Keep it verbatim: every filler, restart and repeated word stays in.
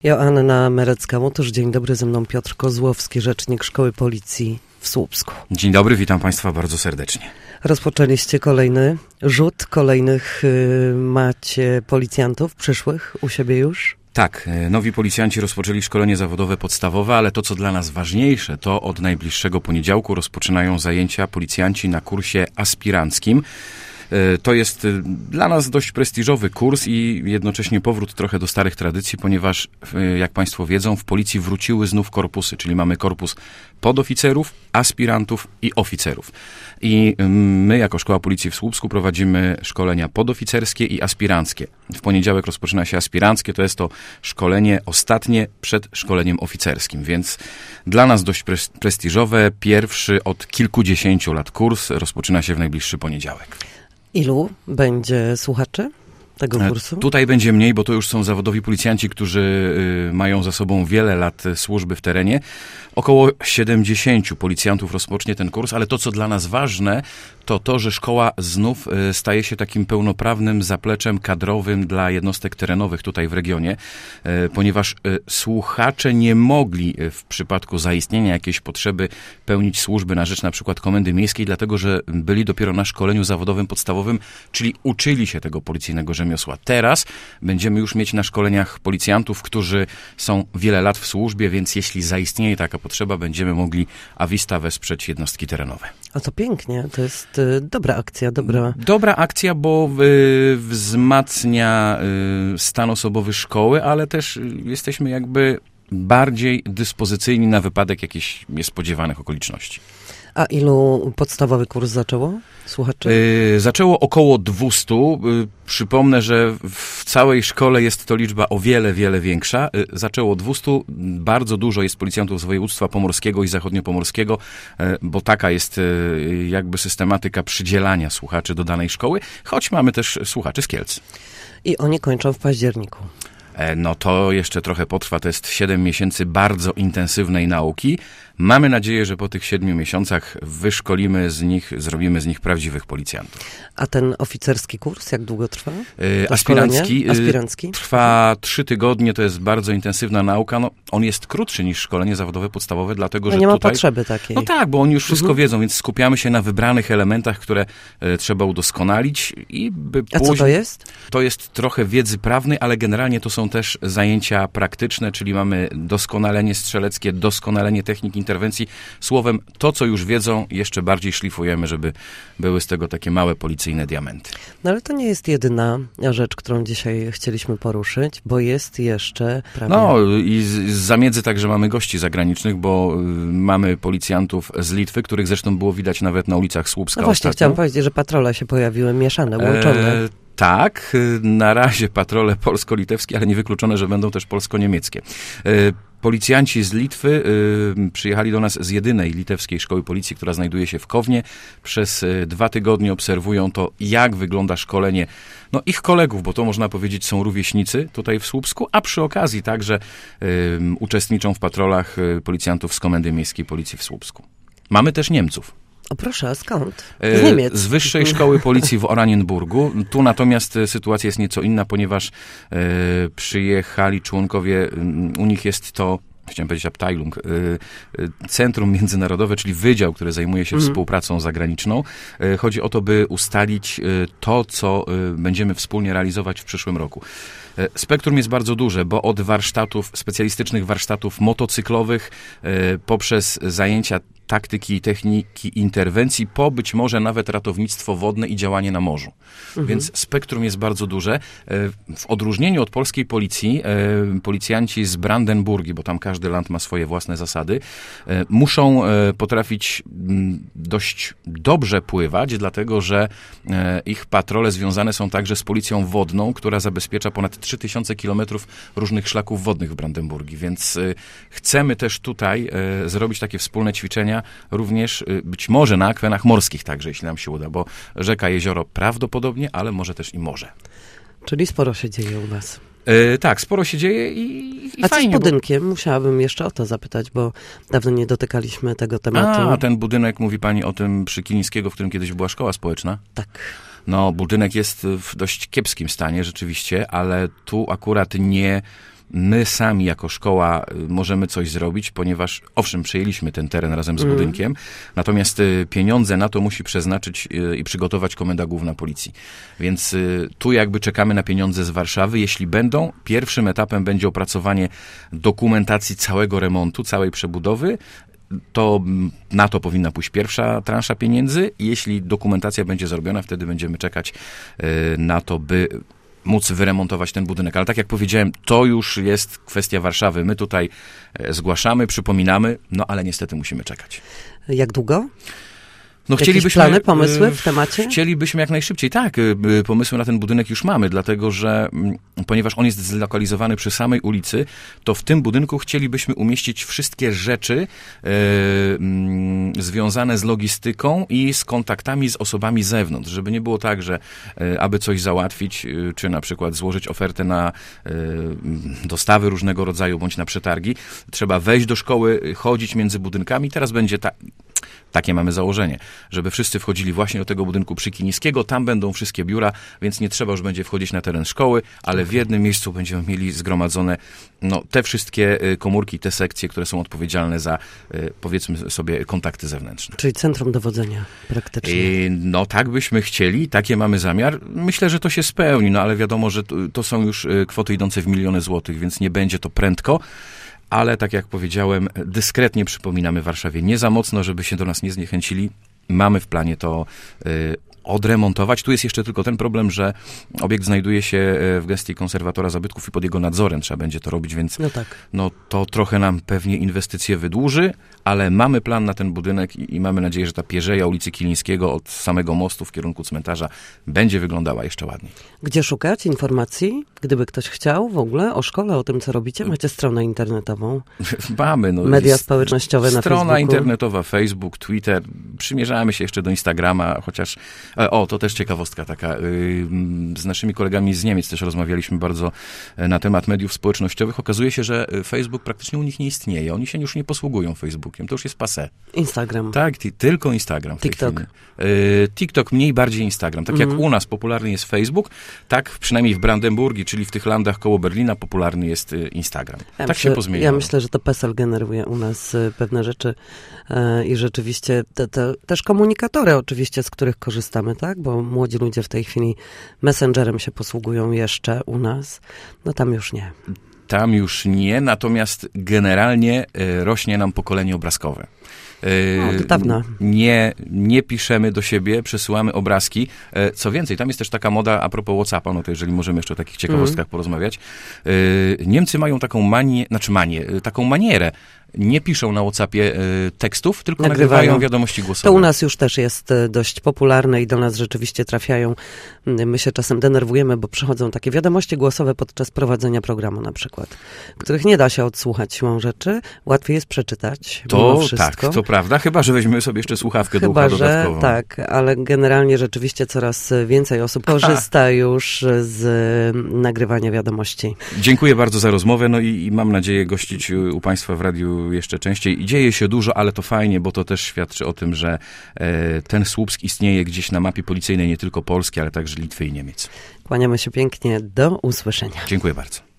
Joanna Merecka-Łotusz, dzień dobry, ze mną Piotr Kozłowski, rzecznik Szkoły Policji w Słupsku. Dzień dobry, witam Państwa bardzo serdecznie. Rozpoczęliście kolejny rzut, kolejnych y, macie policjantów przyszłych u siebie już? Tak, nowi policjanci rozpoczęli szkolenie zawodowe podstawowe, ale to, co dla nas ważniejsze, to od najbliższego poniedziałku rozpoczynają zajęcia policjanci na kursie aspiranckim. To jest dla nas dość prestiżowy kurs i jednocześnie powrót trochę do starych tradycji, ponieważ, jak Państwo wiedzą, w policji wróciły znów korpusy, czyli mamy korpus podoficerów, aspirantów i oficerów. I my, jako Szkoła Policji w Słupsku, prowadzimy szkolenia podoficerskie i aspiranckie. W poniedziałek rozpoczyna się aspiranckie, to jest to szkolenie ostatnie przed szkoleniem oficerskim, więc dla nas dość pre- prestiżowe. Pierwszy od kilkudziesięciu lat kurs rozpoczyna się w najbliższy poniedziałek. Ilu będzie słuchaczy tego kursu? Tutaj będzie mniej, bo to już są zawodowi policjanci, którzy y, mają za sobą wiele lat służby w terenie. Około siedemdziesięciu policjantów rozpocznie ten kurs, ale to, co dla nas ważne, to to, że szkoła znów y, staje się takim pełnoprawnym zapleczem kadrowym dla jednostek terenowych tutaj w regionie, y, ponieważ y, słuchacze nie mogli y, w przypadku zaistnienia jakiejś potrzeby pełnić służby na rzecz na przykład Komendy Miejskiej, dlatego, że byli dopiero na szkoleniu zawodowym podstawowym, czyli uczyli się tego policyjnego rzemiosła. Teraz będziemy już mieć na szkoleniach policjantów, którzy są wiele lat w służbie, więc jeśli zaistnieje taka potrzeba, będziemy mogli a vista wesprzeć jednostki terenowe. A to pięknie, to jest y, dobra akcja, dobra... Dobra akcja, bo y, wzmacnia y, stan osobowy szkoły, ale też y, jesteśmy jakby bardziej dyspozycyjni na wypadek jakichś niespodziewanych okoliczności. A ilu podstawowy kurs zaczęło słuchaczy? Yy, zaczęło około dwustu. Yy, przypomnę, że w całej szkole jest to liczba o wiele, wiele większa. Yy, zaczęło dwustu. Bardzo dużo jest policjantów z województwa pomorskiego i zachodniopomorskiego, yy, bo taka jest yy, jakby systematyka przydzielania słuchaczy do danej szkoły, choć mamy też słuchaczy z Kielc. I oni kończą w październiku. No to jeszcze trochę potrwa, to jest siedem miesięcy bardzo intensywnej nauki. Mamy nadzieję, że po tych siedmiu miesiącach wyszkolimy z nich, zrobimy z nich prawdziwych policjantów. A ten oficerski kurs, jak długo trwa? To Aspirancki, Aspirancki trwa trzy tygodnie, to jest bardzo intensywna nauka. No, on jest krótszy niż szkolenie zawodowe podstawowe, dlatego no że nie ma tutaj... potrzeby takiej. No tak, bo oni już wszystko mhm. wiedzą, więc skupiamy się na wybranych elementach, które e, trzeba udoskonalić. I by A później... co to jest? To jest trochę wiedzy prawnej, ale generalnie to są też zajęcia praktyczne, czyli mamy doskonalenie strzeleckie, doskonalenie technik interwencji. Słowem, to, co już wiedzą, jeszcze bardziej szlifujemy, żeby były z tego takie małe policyjne diamenty. No ale to nie jest jedyna rzecz, którą dzisiaj chcieliśmy poruszyć, bo jest jeszcze... Prawie... No i z, z zamiedzy także mamy gości zagranicznych, bo y, mamy policjantów z Litwy, których zresztą było widać nawet na ulicach Słupska. No właśnie, ostatnio. Chciałam powiedzieć, że patrole się pojawiły mieszane, łączone. E, tak, na razie patrole polsko-litewskie, ale niewykluczone, że będą też polsko-niemieckie. E, Policjanci z Litwy y, przyjechali do nas z jedynej litewskiej szkoły policji, która znajduje się w Kownie. Przez y, dwa tygodnie obserwują to, jak wygląda szkolenie no, ich kolegów, bo to można powiedzieć są rówieśnicy tutaj w Słupsku, a przy okazji także y, uczestniczą w patrolach y, policjantów z Komendy Miejskiej Policji w Słupsku. Mamy też Niemców. O proszę, a skąd? Z Niemiec. Z Wyższej Szkoły Policji w Oranienburgu. Tu natomiast sytuacja jest nieco inna, ponieważ e, przyjechali członkowie, u nich jest to, chciałem powiedzieć Abteilung, e, Centrum Międzynarodowe, czyli wydział, który zajmuje się mm. współpracą zagraniczną. E, chodzi o to, by ustalić e, to, co e, będziemy wspólnie realizować w przyszłym roku. Spektrum jest bardzo duże, bo od warsztatów, specjalistycznych warsztatów motocyklowych, e, poprzez zajęcia taktyki i techniki interwencji, po być może nawet ratownictwo wodne i działanie na morzu. Mhm. Więc spektrum jest bardzo duże. W odróżnieniu od polskiej policji, policjanci z Brandenburgii, bo tam każdy land ma swoje własne zasady, muszą potrafić dość dobrze pływać, dlatego że ich patrole związane są także z policją wodną, która zabezpiecza ponad trzy tysiące kilometrów różnych szlaków wodnych w Brandenburgii. Więc chcemy też tutaj zrobić takie wspólne ćwiczenia, również być może na akwenach morskich także, jeśli nam się uda, bo rzeka, jezioro prawdopodobnie, ale może też i morze. Czyli sporo się dzieje u was. Yy, tak, sporo się dzieje i, i A fajnie. A co z budynkiem? Bo... Musiałabym jeszcze o to zapytać, bo dawno nie dotykaliśmy tego tematu. A, ten budynek, mówi pani o tym przy Kilińskiego, w którym kiedyś była szkoła społeczna? Tak. No, budynek jest w dość kiepskim stanie rzeczywiście, ale tu akurat nie... my sami jako szkoła możemy coś zrobić, ponieważ owszem, przejęliśmy ten teren razem z Mm. budynkiem, natomiast y, pieniądze na to musi przeznaczyć y, i przygotować Komenda Główna Policji. Więc y, tu jakby czekamy na pieniądze z Warszawy. Jeśli będą, pierwszym etapem będzie opracowanie dokumentacji całego remontu, całej przebudowy. To na to powinna pójść pierwsza transza pieniędzy. Jeśli dokumentacja będzie zrobiona, wtedy będziemy czekać y, na to, by móc wyremontować ten budynek. Ale tak jak powiedziałem, to już jest kwestia Warszawy. My tutaj e, zgłaszamy, przypominamy, no ale niestety musimy czekać. Jak długo? No, Jakieś chcielibyśmy, plany, pomysły w temacie? Chcielibyśmy jak najszybciej. Tak, y, y, pomysły na ten budynek już mamy, dlatego że mm, ponieważ on jest zlokalizowany przy samej ulicy, to w tym budynku chcielibyśmy umieścić wszystkie rzeczy y, y, związane z logistyką i z kontaktami z osobami z zewnątrz, żeby nie było tak, że y, aby coś załatwić, y, czy na przykład złożyć ofertę na y, dostawy różnego rodzaju, bądź na przetargi, trzeba wejść do szkoły, chodzić między budynkami. Teraz będzie tak. Takie mamy założenie, żeby wszyscy wchodzili właśnie do tego budynku przy Kiniskiego, tam będą wszystkie biura, więc nie trzeba już będzie wchodzić na teren szkoły, ale w jednym miejscu będziemy mieli zgromadzone no, te wszystkie komórki, te sekcje, które są odpowiedzialne za, powiedzmy sobie, kontakty zewnętrzne. Czyli centrum dowodzenia praktycznie. I, no tak byśmy chcieli, takie mamy zamiar. Myślę, że to się spełni, no ale wiadomo, że to, to są już kwoty idące w miliony złotych, więc nie będzie to prędko. Ale tak jak powiedziałem, dyskretnie przypominamy Warszawie, nie za mocno, żeby się do nas nie zniechęcili. Mamy w planie to y, odremontować. Tu jest jeszcze tylko ten problem, że obiekt znajduje się w gestii konserwatora zabytków i pod jego nadzorem trzeba będzie to robić, więc no, tak. no to trochę nam pewnie inwestycje wydłuży, ale mamy plan na ten budynek i, i mamy nadzieję, że ta pierzeja ulicy Kilińskiego od samego mostu w kierunku cmentarza będzie wyglądała jeszcze ładniej. Gdzie szukać informacji? Gdyby ktoś chciał w ogóle o szkole, o tym, co robicie, macie stronę internetową. Mamy. No, media społecznościowe na Facebooku. Strona internetowa, Facebook, Twitter. Przymierzamy się jeszcze do Instagrama, chociaż o, to też ciekawostka taka. Z naszymi kolegami z Niemiec też rozmawialiśmy bardzo na temat mediów społecznościowych. Okazuje się, że Facebook praktycznie u nich nie istnieje. Oni się już nie posługują Facebookiem. To już jest passé. Instagram. Tak, t- tylko Instagram. W tej TikTok. chwili. TikTok mniej, bardziej Instagram. Tak mm. jak u nas popularny jest Facebook, tak przynajmniej w Brandenburgii, czyli w tych landach koło Berlina, popularny jest Instagram. Ja tak myślę, się pozmieniało. Ja myślę, że to PESEL generuje u nas pewne rzeczy e, i rzeczywiście te, te, też komunikatory oczywiście, z których korzystamy, tak? Bo młodzi ludzie w tej chwili Messengerem się posługują jeszcze u nas. No tam już nie. Tam już nie, natomiast generalnie y, rośnie nam pokolenie obrazkowe. No, to dawno. Nie, nie piszemy do siebie, przesyłamy obrazki. Co więcej, tam jest też taka moda a propos WhatsAppa, no to jeżeli możemy jeszcze o takich ciekawostkach mm. porozmawiać. Niemcy mają taką manię, znaczy manię, taką manierę. Nie piszą na WhatsAppie y, tekstów, tylko nagrywają. nagrywają wiadomości głosowe. To u nas już też jest dość popularne i do nas rzeczywiście trafiają. My się czasem denerwujemy, bo przychodzą takie wiadomości głosowe podczas prowadzenia programu na przykład, których nie da się odsłuchać siłą rzeczy. Łatwiej jest przeczytać. To tak, to prawda, chyba że weźmiemy sobie jeszcze słuchawkę do ucha dodatkową. Że tak, ale generalnie rzeczywiście coraz więcej osób korzysta Aha. już z nagrywania wiadomości. Dziękuję bardzo za rozmowę, no i, i mam nadzieję gościć u Państwa w radiu jeszcze częściej. I dzieje się dużo, ale to fajnie, bo to też świadczy o tym, że e, ten Słupsk istnieje gdzieś na mapie policyjnej nie tylko Polski, ale także Litwy i Niemiec. Kłaniamy się pięknie. Do usłyszenia. Dziękuję bardzo.